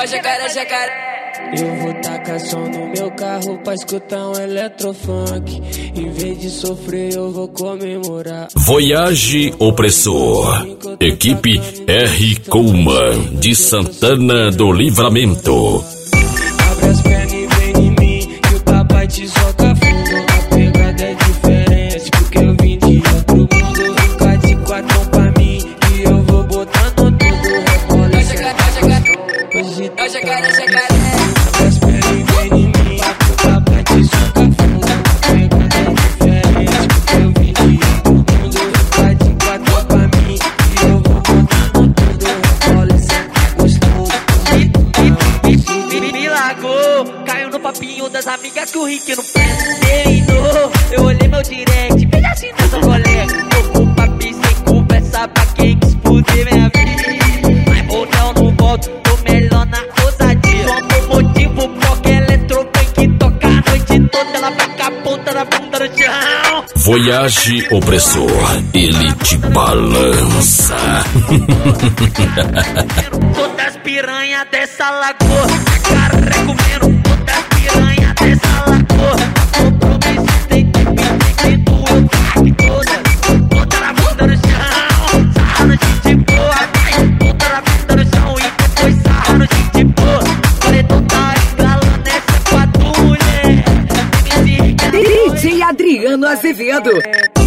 jacaré, jacaré. Eu vou tacar som no meu carro pra escutar um eletrofunk. Em vez de sofrer eu vou comemorar. Voyage Opressor. Equipe R. Coleman de Santana do Livramento. Abre as pernas e vem em mim, que o papai te soca fundo. A pegada é diferente, porque eu vim de outro mundo. Fica de quatro pra mim, e eu vou botando tudo. Rebola essa hoje tá Jacaré, jacaré. Abre as pernas e vem em mim, que o papai te soca fundo. A pegada é diferente, porque eu vim de outro mundo. Fica de quatro pra mim, e eu vou botando tudo. Rebola essa gostoso. Me largou, caiu no papinho das amigas que o Rick não treinou. Eu olhei meu direct, veja assim nessa colega. Tô com papi sem conversa pra quem quis fuder minha vida. Mas não volto, tô melhor na ousadia. Só por motivo, porque eletrofunk toca a noite toda. Ela fica a ponta da bunda no chão. Voyage Opressor, ele te balança. Todas as piranhas dessa lagoa, jacaré comendo todas as piranhas dessa lagoa. Compromisso tem que me do eu pague todas. Bota na bunda no chão, sarra no gente boa. Bota na bunda no chão e depois sarra no gente boa. Paredão tá escalando essa patrulha. DJ Adriano Azevedo.